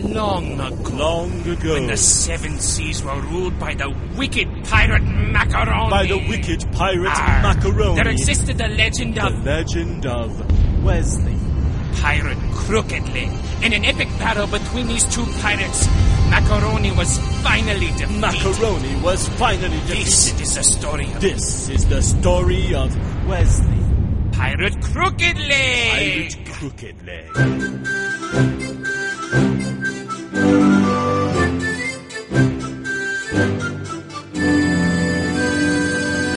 Long ago. Long ago. When the seven seas were ruled by the wicked pirate Macaroni. By the wicked pirate Macaroni. There existed the legend of... The legend of Wesley. Pirate Crooked Leg. In an epic battle between these two pirates, Macaroni was finally defeated. Macaroni was finally defeated. This is the story of... This is the story of Wesley. Pirate Crooked Leg. Pirate Crooked Leg.